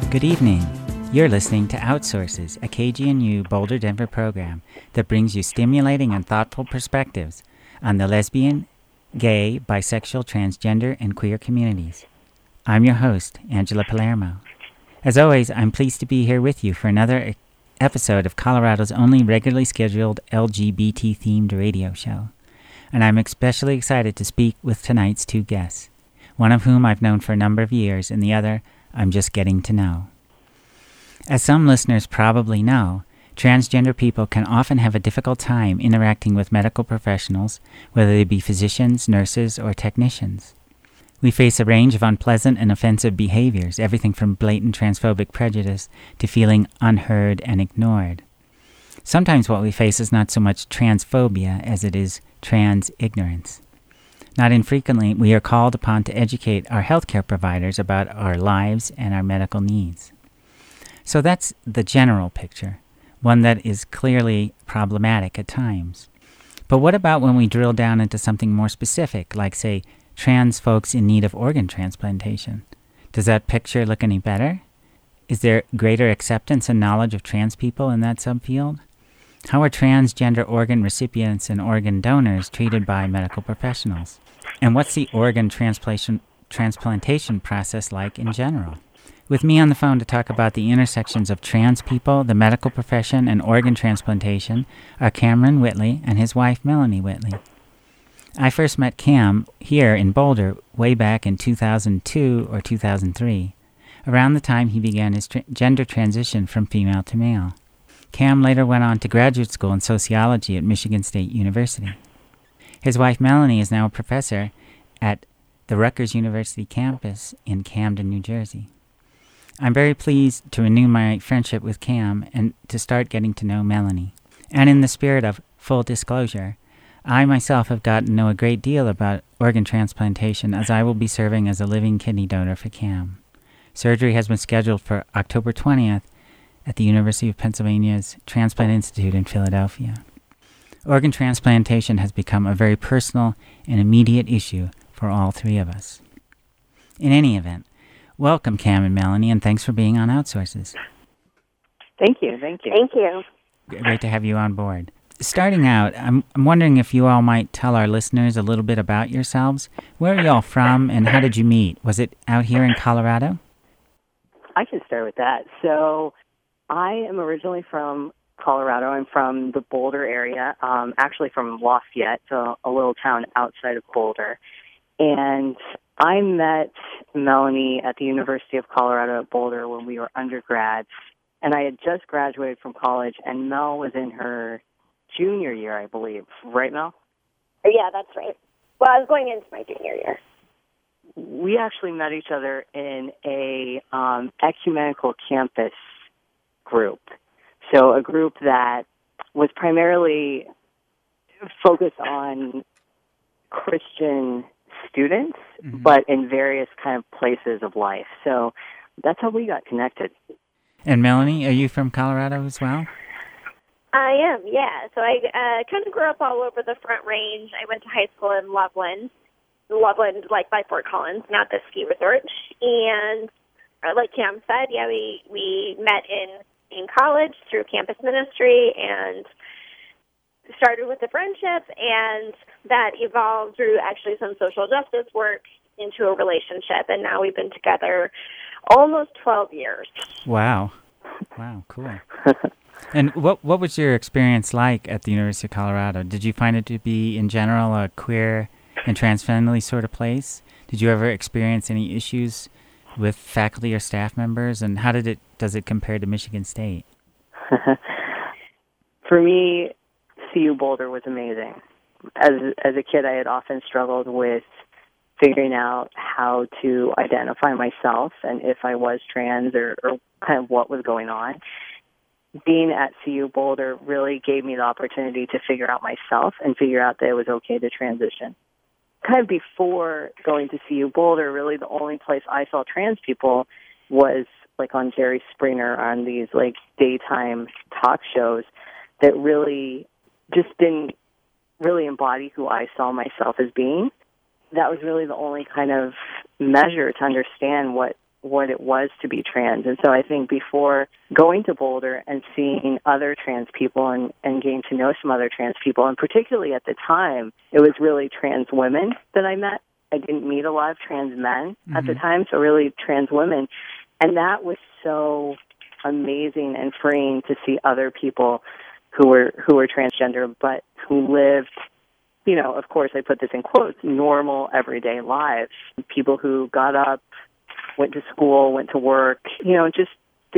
Good evening. You're listening to Outsources, a KGNU Boulder, Denver program that brings you stimulating and thoughtful perspectives on the lesbian, gay, bisexual, transgender, and queer communities. I'm your host, Angela Palermo. As always, I'm pleased to be here with you for another episode of Colorado's only regularly scheduled LGBT-themed radio show. And I'm especially excited to speak with tonight's two guests, one of whom I've known for a number of years and the other I'm just getting to know. As some listeners probably know, transgender people can often have a difficult time interacting with medical professionals, whether they be physicians, nurses, or technicians. We face a range of unpleasant and offensive behaviors, everything from blatant transphobic prejudice to feeling unheard and ignored. Sometimes what we face is not so much transphobia as it is trans ignorance. Not infrequently, we are called upon to educate our healthcare providers about our lives and our medical needs. So that's the general picture, one that is clearly problematic at times. But what about when we drill down into something more specific, like, say, trans folks in need of organ transplantation? Does that picture look any better? Is there greater acceptance and knowledge of trans people in that subfield? How are transgender organ recipients and organ donors treated by medical professionals? And what's the organ transplantation process like in general? With me on the phone to talk about the intersections of trans people, the medical profession, and organ transplantation are Cameron Whitley and his wife Melanie Whitley. I first met Cam here in Boulder way back in 2002 or 2003, around the time he began his gender transition from female to male. Cam later went on to graduate school in sociology at Michigan State University. His wife Melanie is now a professor at the Rutgers University campus in Camden, New Jersey. I'm very pleased to renew my friendship with Cam and to start getting to know Melanie. And in the spirit of full disclosure, I myself have gotten to know a great deal about organ transplantation, as I will be serving as a living kidney donor for Cam. Surgery has been scheduled for October 20th at the University of Pennsylvania's Transplant Institute in Philadelphia. Organ transplantation has become a very personal and immediate issue for all three of us. In any event, welcome Cam and Melanie, and thanks for being on Outsources. Thank you. Thank you. Great to have you on board. Starting out, I'm wondering if you all might tell our listeners a little bit about yourselves. Where are you all from, and how did you meet? Was it out here in Colorado? I can start with that. So I am originally from Colorado. I'm from the Boulder area, actually from Lafayette, so a little town outside of Boulder. And I met Melanie at the University of Colorado at Boulder when we were undergrads, and I had just graduated from college, and Mel was in her junior year, I believe. Right, Mel? Yeah, that's right. Well, I was going into my junior year. We actually met each other in a ecumenical campus group. So a group that was primarily focused on Christian students, but in various kind of places of life. So that's how we got connected. And Melanie, are you from Colorado as well? I am, yeah. So I kind of grew up all over the Front Range. I went to high school in Loveland, like by Fort Collins, not the ski resort. And like Cam said, yeah, we met in college through campus ministry and started with a friendship, and that evolved through actually some social justice work into a relationship, and now we've been together almost 12 years. Wow, cool. And what was your experience like at the University of Colorado? Did you find it to be, in general, a queer and trans-friendly sort of place? Did you ever experience any issues with faculty or staff members, and how does it compare to Michigan State? For me, CU Boulder was amazing. As a kid, I had often struggled with figuring out how to identify myself and if I was trans or kind of what was going on. Being at CU Boulder really gave me the opportunity to figure out myself and figure out that it was okay to transition. Kind of before going to CU Boulder, really the only place I saw trans people was like on Jerry Springer on these like daytime talk shows that really just didn't really embody who I saw myself as being. That was really the only kind of measure to understand what what it was to be trans. And so I think before going to Boulder and seeing other trans people and getting to know some other trans people, and particularly at the time, it was really trans women that I met. I didn't meet a lot of trans men at the time, so really trans women. And that was so amazing and freeing to see other people who were transgender, but who lived, you know, of course I put this in quotes, normal everyday lives. People who got up, went to school, went to work, you know, just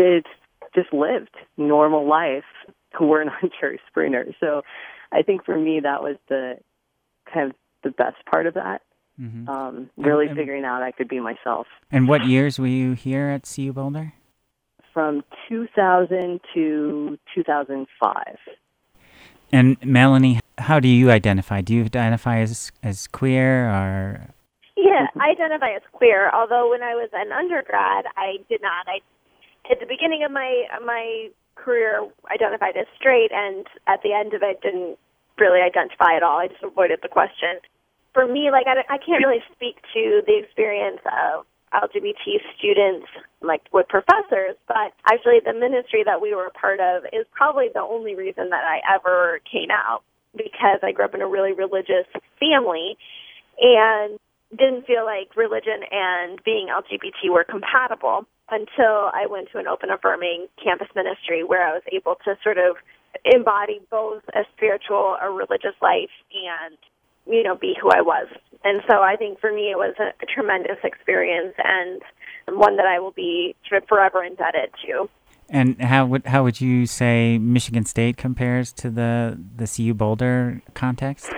lived normal life, who weren't on Jerry Springer. So I think for me that was the kind of the best part of that. Really figuring out I could be myself. And what years were you here at CU Boulder? From 2000 to 2005. And Melanie, how do you identify? Do you identify as queer or? Yeah, I identify as queer, although when I was an undergrad, I did not. At the beginning of my career, identified as straight, and at the end of it, didn't really identify at all. I just avoided the question. For me, like, I can't really speak to the experience of LGBT students, like with professors, but actually the ministry that we were a part of is probably the only reason that I ever came out, because I grew up in a really religious family and didn't feel like religion and being LGBT were compatible until I went to an open affirming campus ministry where I was able to sort of embody both a spiritual or religious life and, you know, be who I was. And so I think for me it was a tremendous experience and one that I will be sort of forever indebted to. And how would you say Michigan State compares to the CU Boulder context?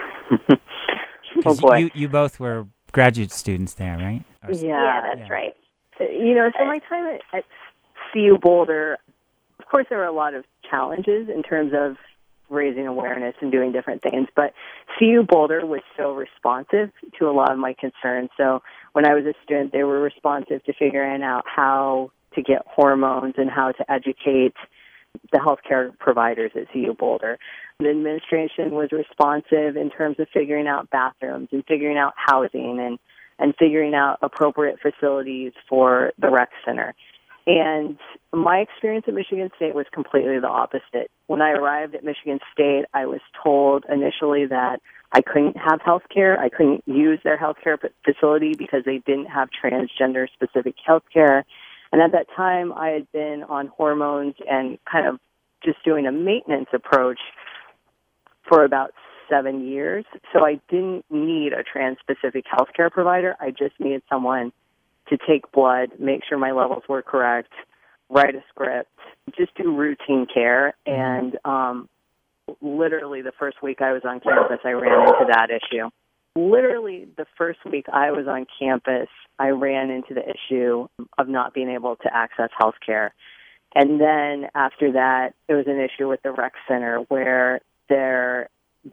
Oh boy. You both were graduate students there, right? Yeah, that's right. You know, so my time at CU Boulder, of course there were a lot of challenges in terms of raising awareness and doing different things, but CU Boulder was so responsive to a lot of my concerns. So when I was a student, they were responsive to figuring out how to get hormones and how to educate the healthcare providers at CU Boulder. The administration was responsive in terms of figuring out bathrooms and figuring out housing and figuring out appropriate facilities for the rec center. And my experience at Michigan State was completely the opposite. When I arrived at Michigan State, I was told initially that I couldn't have health care. I couldn't use their health care facility because they didn't have transgender-specific health care. And at that time, I had been on hormones and kind of just doing a maintenance approach for about 7 years. So I didn't need a trans-specific health care provider. I just needed someone to take blood, make sure my levels were correct, write a script, just do routine care. And literally the first week I was on campus, I ran into that issue. Literally the first week I was on campus, I ran into the issue of not being able to access health care. And then after that, it was an issue with the rec center where their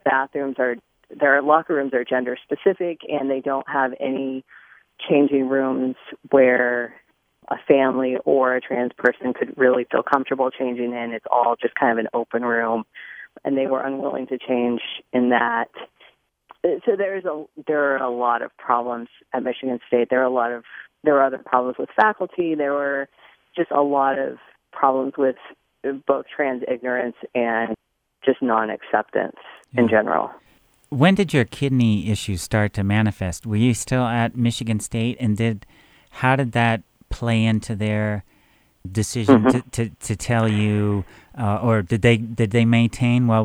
locker rooms are gender specific and they don't have any changing rooms where a family or a trans person could really feel comfortable changing in. It's all just kind of an open room, and they were unwilling to change in that. So there are a lot of problems at Michigan State. There were other problems with faculty. There were just a lot of problems with both trans ignorance and just non-acceptance in general. When did your kidney issues start to manifest? Were you still at Michigan State, and how did that play into their decision to tell you, or did they maintain? Well,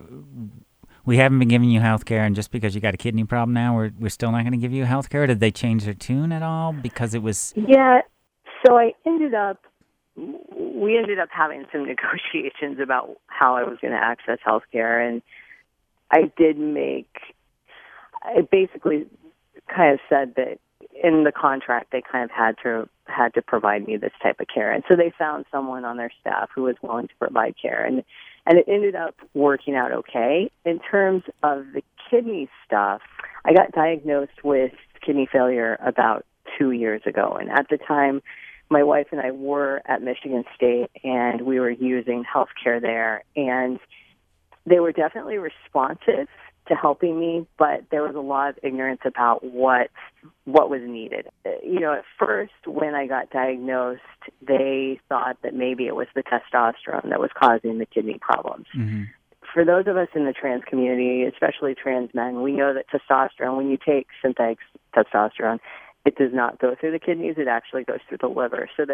we haven't been giving you health care, and just because you got a kidney problem now, we're still not going to give you health care. Did they change their tune at all because it was? Yeah. So we ended up having some negotiations about how I was going to access health care, and I basically kind of said that in the contract they kind of had to provide me this type of care. And so they found someone on their staff who was willing to provide care. And it ended up working out okay. In terms of the kidney stuff, I got diagnosed with kidney failure about 2 years ago. And at the time, my wife and I were at Michigan State, and we were using health care there. And they were definitely responsive to helping me, but there was a lot of ignorance about what was needed. At first when I got diagnosed, they thought that maybe it was the testosterone that was causing the kidney problems. Mm-hmm. For those of us in the trans community, especially trans men, we know that testosterone, when you take synthetic testosterone, it does not go through the kidneys, it actually goes through the liver. So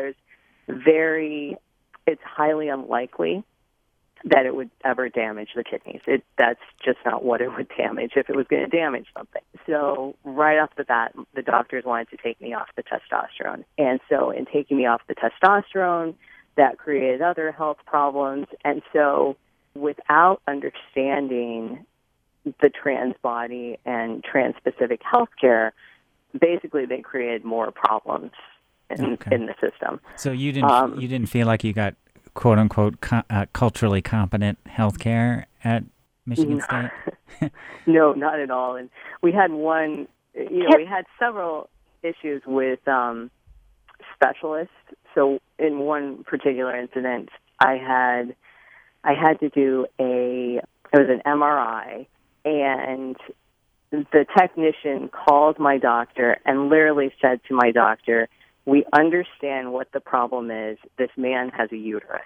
it's highly unlikely that it would ever damage the kidneys. That's just not what it would damage if it was going to damage something. So right off the bat, the doctors wanted to take me off the testosterone. And so in taking me off the testosterone, that created other health problems. And so without understanding the trans body and trans-specific health care, basically they created more problems in the system. So you didn't feel like you got quote unquote culturally competent health care at Michigan State? No, not at all. And we had we had several issues with specialists. So in one particular incident, I had to do it was an MRI, and the technician called my doctor and literally said to my doctor, "We understand what the problem is. This man has a uterus."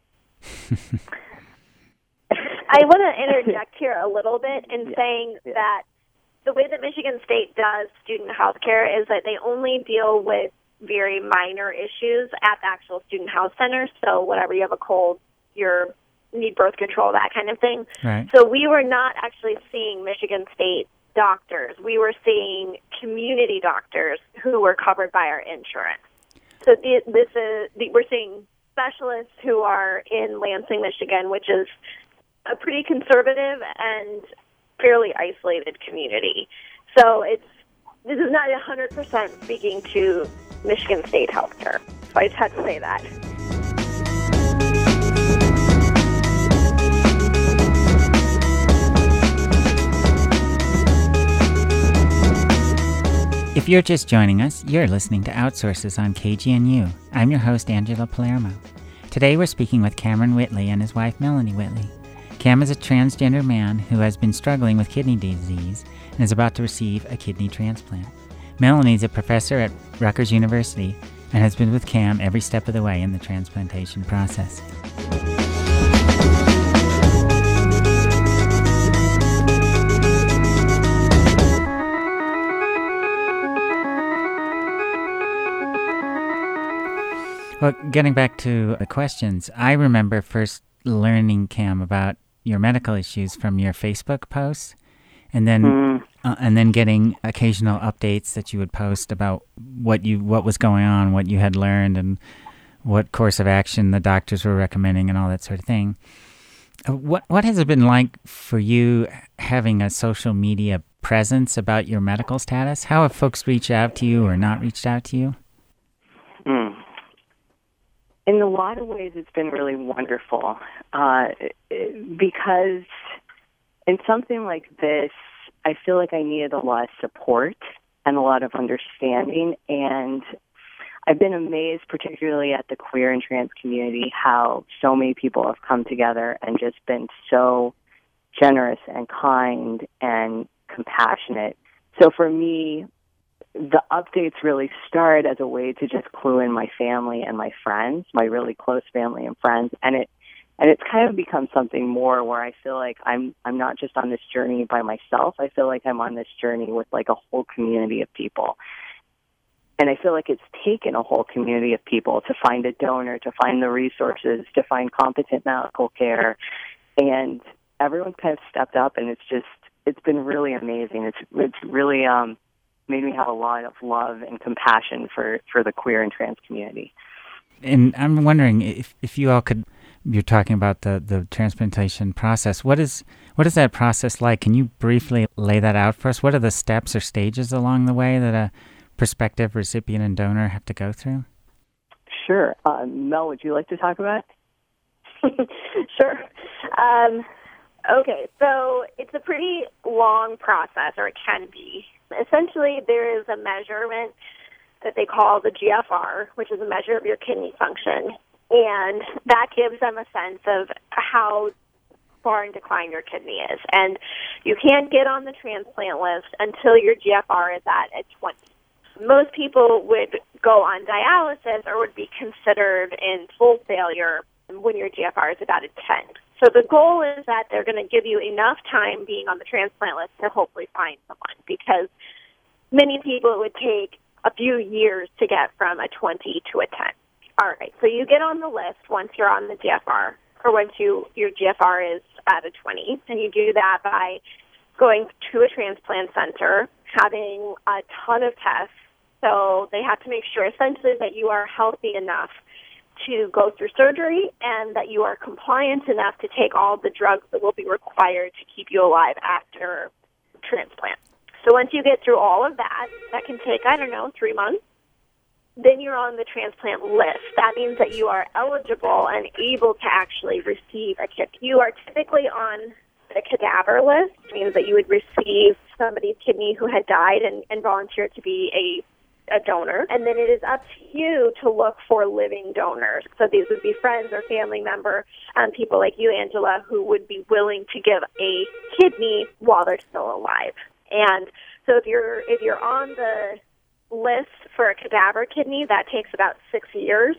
I want to interject here a little bit in saying that the way that Michigan State does student health care is that they only deal with very minor issues at the actual student health center. So whenever you have a cold, you need birth control, that kind of thing. Right. So we were not actually seeing Michigan State doctors. We were seeing community doctors who were covered by our insurance. So we're seeing specialists who are in Lansing, Michigan, which is a pretty conservative and fairly isolated community. So this is not 100% speaking to Michigan State healthcare. So I just had to say that. If you're just joining us, you're listening to Outsources on KGNU. I'm your host, Angela Palermo. Today we're speaking with Cameron Whitley and his wife, Melanie Whitley. Cam is a transgender man who has been struggling with kidney disease and is about to receive a kidney transplant. Melanie is a professor at Rutgers University and has been with Cam every step of the way in the transplantation process. Well, getting back to the questions, I remember first learning, Cam, about your medical issues from your Facebook posts, and then getting occasional updates that you would post about what was going on, what you had learned, and what course of action the doctors were recommending, and all that sort of thing. What has it been like for you having a social media presence about your medical status? How have folks reached out to you or not reached out to you? In a lot of ways, it's been really wonderful because in something like this, I feel like I needed a lot of support and a lot of understanding. And I've been amazed, particularly at the queer and trans community, how so many people have come together and just been so generous and kind and compassionate. So for me, the updates really started as a way to just clue in my family and my friends, my really close family and friends, and it's kind of become something more where I feel like I'm not just on this journey by myself. I feel like I'm on this journey with like a whole community of people. And I feel like it's taken a whole community of people to find a donor, to find the resources, to find competent medical care, and everyone's kind of stepped up, and it's been really amazing. It's really made me have a lot of love and compassion for the queer and trans community. And I'm wondering if you all could, you're talking about the transplantation process. What is that process like? Can you briefly lay that out for us? What are the steps or stages along the way that a prospective recipient and donor have to go through? Sure. Mel, would you like to talk about it? Sure. Okay, so it's a pretty long process, or it can be. Essentially, there is a measurement that they call the GFR, which is a measure of your kidney function, and that gives them a sense of how far in decline your kidney is. And you can't get on the transplant list until your GFR is at 20. Most people would go on dialysis or would be considered in full failure when your GFR is about a 10. So the goal is that they're going to give you enough time being on the transplant list to hopefully find someone, because many people it would take a few years to get from a 20 to a 10. All right, so you get on the list once you're on the GFR, or once your GFR is at a 20, and you do that by going to a transplant center, having a ton of tests. So they have to make sure essentially that you are healthy enough to go through surgery and that you are compliant enough to take all the drugs that will be required to keep you alive after transplant. So once you get through all of that, that can take, 3 months, then you're on the transplant list. That means that you are eligible and able to actually receive a kidney. You are typically on the cadaver list, which means that you would receive somebody's kidney who had died and volunteered to be a donor. And then it is up to you to look for living donors. So these would be friends or family member, people like you, Angela, who would be willing to give a kidney while they're still alive. And so if you're on the list for a cadaver kidney, that takes about 6 years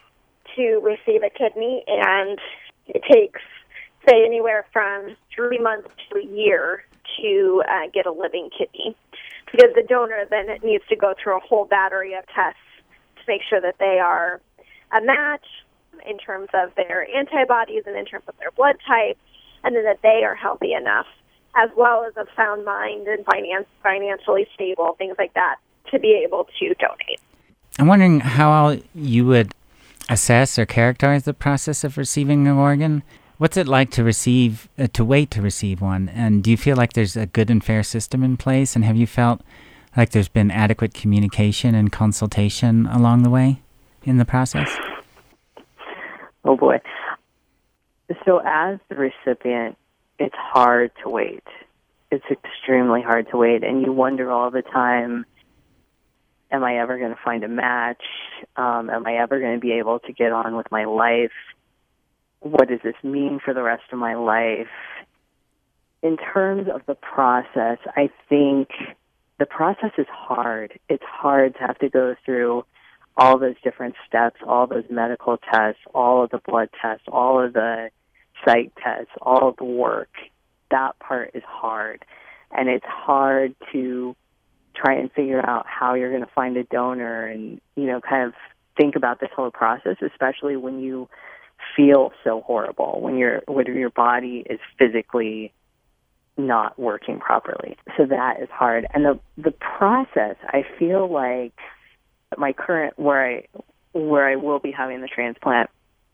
to receive a kidney, and it takes, say, anywhere from 3 months to a year to get a living kidney, because the donor then needs to go through a whole battery of tests to make sure that they are a match in terms of their antibodies and in terms of their blood type, and then that they are healthy enough, as well as a sound mind and financially stable, things like that, to be able to donate. I'm wondering how you would assess or characterize the process of receiving an organ. What's it like to wait to receive one? And do you feel like there's a good and fair system in place? And have you felt like there's been adequate communication and consultation along the way in the process? Oh, boy. So as the recipient, it's hard to wait. It's extremely hard to wait. And you wonder all the time, am I ever going to find a match? Am I ever going to be able to get on with my life? What does this mean for the rest of my life? In terms of the process, I think the process is hard. It's hard to have to go through all those different steps, all those medical tests, all of the blood tests, all of the psych tests, all of the work. That part is hard. And it's hard to try and figure out how you're going to find a donor and, kind of think about this whole process, especially when you feel so horrible, when your body is physically not working properly. So that is hard. And the process, I feel like my current, where I will be having the transplant,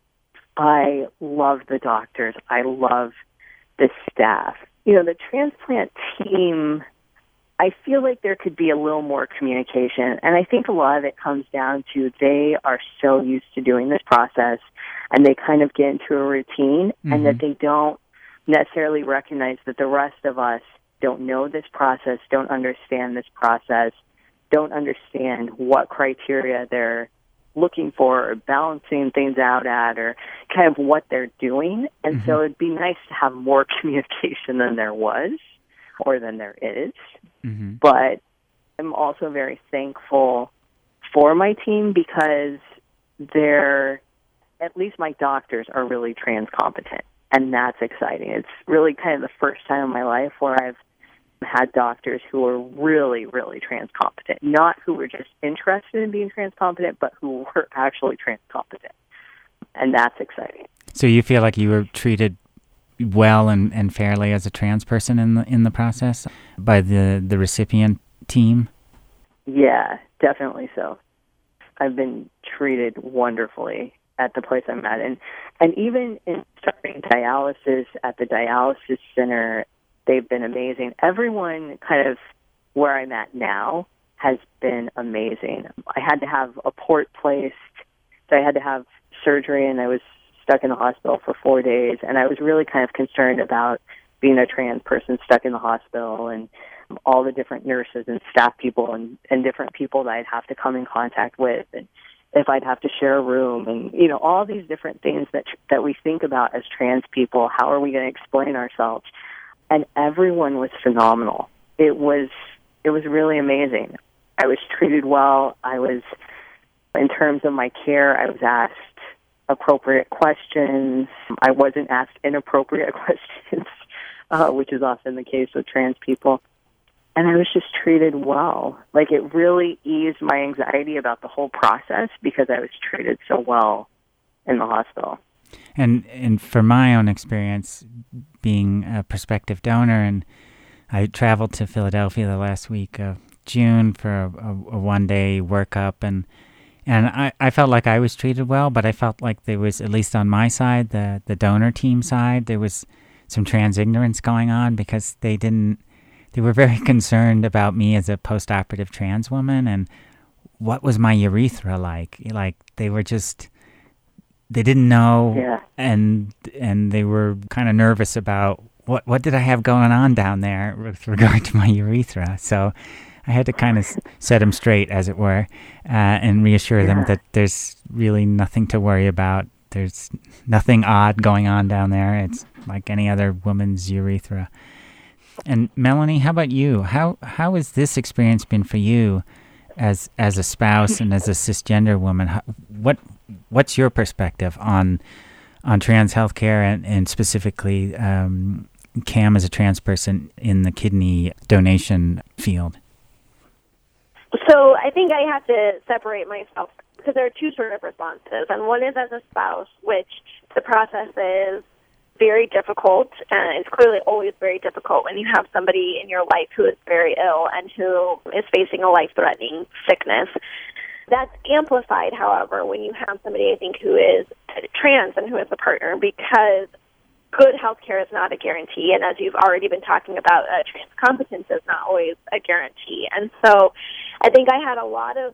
I love the doctors. I love the staff. The transplant team, I feel like there could be a little more communication. And I think a lot of it comes down to they are so used to doing this process and they kind of get into a routine, and that they don't necessarily recognize that the rest of us don't know this process, don't understand this process, don't understand what criteria they're looking for or balancing things out at, or kind of what they're doing. And so it'd be nice to have more communication than there was or than there is. But I'm also very thankful for my team because at least my doctors are really trans competent, and that's exciting. It's really kind of the first time in my life where I've had doctors who are really, really trans competent, not who were just interested in being trans competent, but who were actually trans competent, and that's exciting. So you feel like you were treated well and fairly as a trans person in the process by the recipient team? Yeah, definitely so. I've been treated wonderfully at the place I'm at. And even in starting dialysis at the dialysis center, they've been amazing. Everyone kind of where I'm at now has been amazing. I had to have a port placed, so I had to have surgery, and I was stuck in the hospital for 4 days, and I was really kind of concerned about being a trans person stuck in the hospital and all the different nurses and staff people and different people that I'd have to come in contact with. And if I'd have to share a room, and all these different things that we think about as trans people. How are we going to explain ourselves? And everyone was phenomenal. It was really amazing. I was treated well. In terms of my care, I was asked appropriate questions. I wasn't asked inappropriate questions, which is often the case with trans people. And I was just treated well. Like, it really eased my anxiety about the whole process because I was treated so well in the hospital. And for my own experience, being a prospective donor, and I traveled to Philadelphia the last week of June for a one-day workup, and I felt like I was treated well, but I felt like there was, at least on my side, the donor team side, there was some trans ignorance going on because they were very concerned about me as a post-operative trans woman and what was my urethra like. Like, they didn't know, yeah. and they were kind of nervous about what did I have going on down there with regard to my urethra. So I had to kind of set them straight, as it were, and reassure them that there's really nothing to worry about. There's nothing odd going on down there. It's like any other woman's urethra. And Melanie, how about you? How has this experience been for you as a spouse and as a cisgender woman? What's your perspective on trans healthcare and specifically Cam as a trans person in the kidney donation field? So I think I have to separate myself because there are two sort of responses. And one is as a spouse, which the process is very difficult, and it's clearly always very difficult when you have somebody in your life who is very ill and who is facing a life-threatening sickness. That's amplified, however, when you have somebody, I think, who is trans and who is a partner, because good health care is not a guarantee, and as you've already been talking about, trans competence is not always a guarantee. And so I think I had a lot of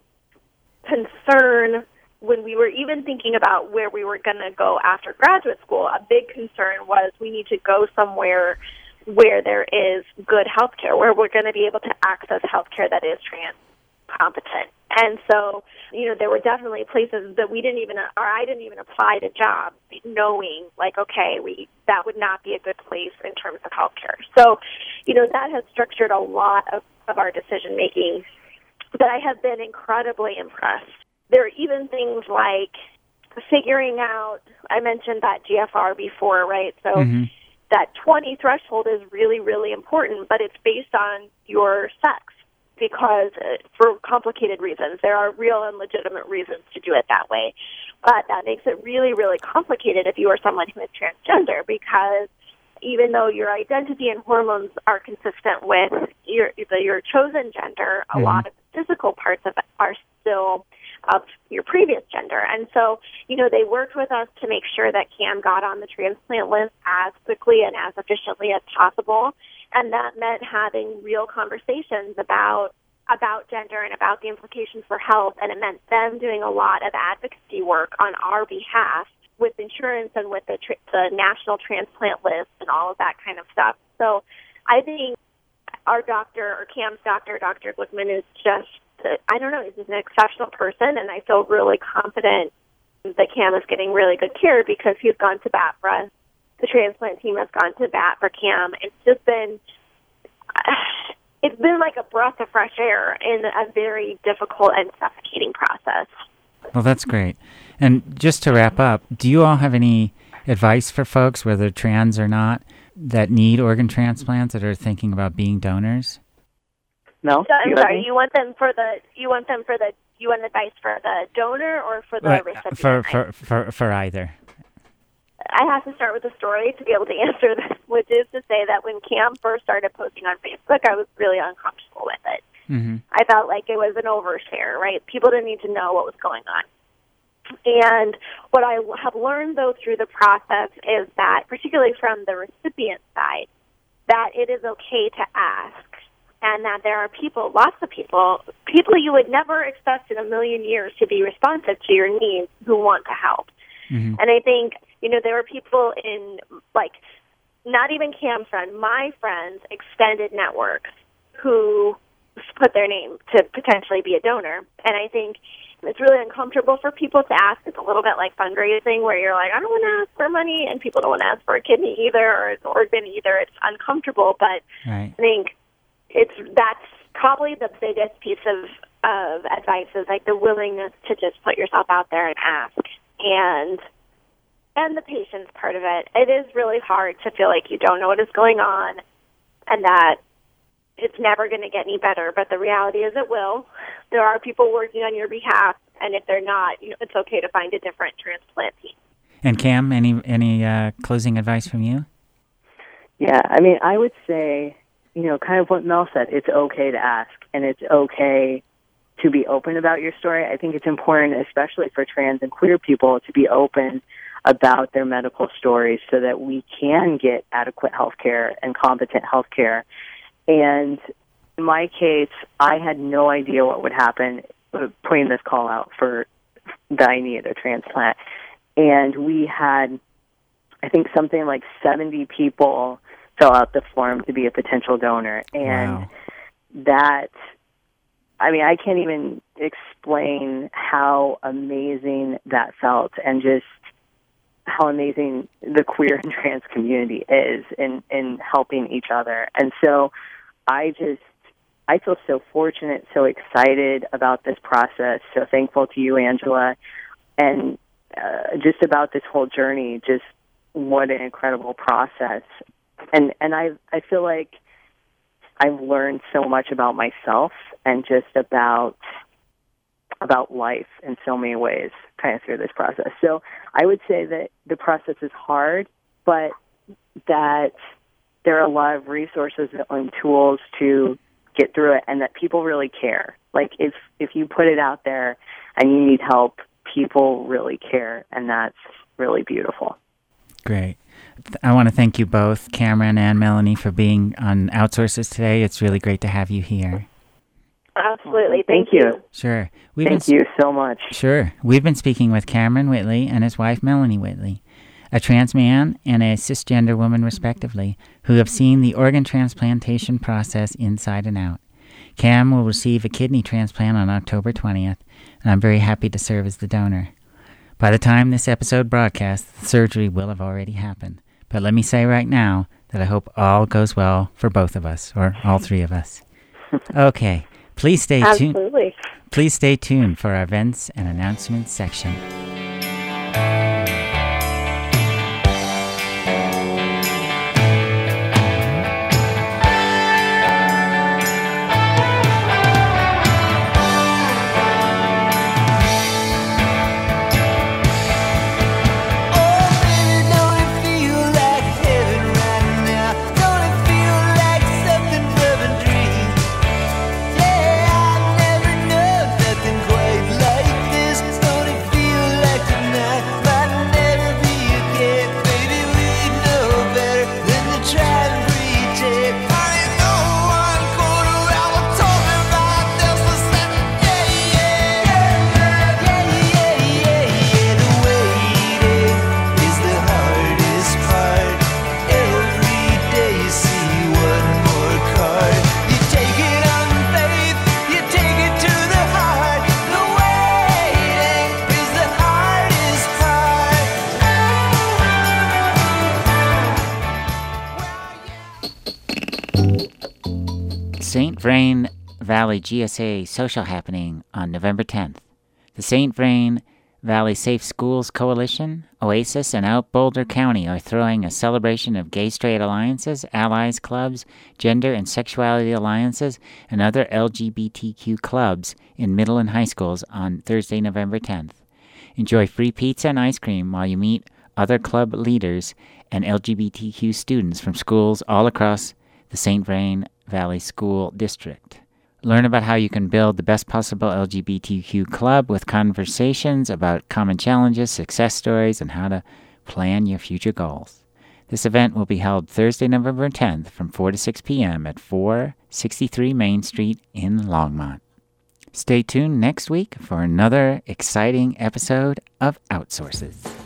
concern when we were even thinking about where we were going to go after graduate school. A big concern was we need to go somewhere where there is good health care, where we're going to be able to access health care that is trans competent. And so, there were definitely places that I didn't even apply to jobs knowing, like, okay, that would not be a good place in terms of healthcare. So, that has structured a lot of our decision making. But I have been incredibly impressed. There are even things like figuring out, I mentioned that GFR before, right? So that 20 threshold is really, really important, but it's based on your sex. Because for complicated reasons, there are real and legitimate reasons to do it that way. But that makes it really, really complicated if you are someone who is transgender, because even though your identity and hormones are consistent with your chosen gender, a lot of the physical parts of it are still of your previous gender. And so, they worked with us to make sure that Cam got on the transplant list as quickly and as efficiently as possible. And that meant having real conversations about gender and about the implications for health. And it meant them doing a lot of advocacy work on our behalf with insurance and with the national transplant list and all of that kind of stuff. So I think our doctor, or Cam's doctor, Dr. Glickman, is just, he's an exceptional person. And I feel really confident that Cam is getting really good care because he's gone to bat for us. The transplant team has gone to bat for Cam. It's been like a breath of fresh air in a very difficult and suffocating process. Well, that's great. And just to wrap up, do you all have any advice for folks, whether trans or not, that need organ transplants, that are thinking about being donors? No. So, I'm sorry. You want advice for the donor or for the recipient? For either. I have to start with a story to be able to answer this, which is to say that when Cam first started posting on Facebook, I was really uncomfortable with it. Mm-hmm. I felt like it was an overshare, right? People didn't need to know what was going on. And what I have learned, though, through the process is that, particularly from the recipient side, that it is okay to ask, and that there are lots of people you would never expect in a million years to be responsive to your needs who want to help. Mm-hmm. And I think, there are people in, not even Cam's friend, my friends' extended networks who put their name to potentially be a donor. And I think It's really uncomfortable for people to ask. It's a little bit like fundraising where you're like, I don't want to ask for money, and people don't want to ask for a kidney either or an organ either. It's uncomfortable, but Right. I think that's probably the biggest piece of advice is like the willingness to just put yourself out there and ask, and the patience part of it. It is really hard to feel like you don't know what is going on and that it's never going to get any better, but the reality is it will. There are people working on your behalf, and if they're not, it's okay to find a different transplant team. And Cam, any closing advice from you? Yeah, I mean, I would say, kind of what Mel said, it's okay to ask, and it's okay to be open about your story. I think it's important, especially for trans and queer people, to be open about their medical stories so that we can get adequate health care and competent health care. And in my case, I had no idea what would happen putting this call out for that I needed a transplant. And we had, I think, something like 70 people fill out the form to be a potential donor. And Wow. that, I mean, I can't even explain how amazing that felt and just how amazing the queer and trans community is in helping each other. And so I feel so fortunate, so excited about this process, so thankful to you, Angela, and just about this whole journey, just what an incredible process. And I feel like I've learned so much about myself and just about life in so many ways kind of through this process. So I would say that the process is hard, but that there are a lot of resources and tools to get through it, and that people really care. Like if you put it out there and you need help, people really care, and that's really beautiful. Great. I want to thank you both, Cameron and Melanie, for being on Outsources today. It's really great to have you here. Absolutely. Thank you. you. Sure. Thank you so much. Sure. We've been speaking with Cameron Whitley and his wife, Melanie Whitley, a trans man and a cisgender woman, respectively, who have seen the organ transplantation process inside and out. Cam will receive a kidney transplant on October 20th, and I'm very happy to serve as the donor. By the time this episode broadcasts, the surgery will have already happened. But let me say right now that I hope all goes well for both of us, or all three of us. Okay. Please stay tuned. Absolutely. Please stay tuned for our events and announcements section. St. Vrain Valley GSA social happening on November 10th. The St. Vrain Valley Safe Schools Coalition, Oasis, and Out Boulder County are throwing a celebration of gay-straight alliances, allies clubs, gender and sexuality alliances, and other LGBTQ clubs in middle and high schools on Thursday, November 10th. Enjoy free pizza and ice cream while you meet other club leaders and LGBTQ students from schools all across the St. Vrain Valley School District. Learn about how you can build the best possible LGBTQ club with conversations about common challenges, success stories, and how to plan your future goals. This event will be held Thursday, November 10th from 4 to 6 p.m. at 463 Main Street in Longmont. Stay tuned next week for another exciting episode of Outsources.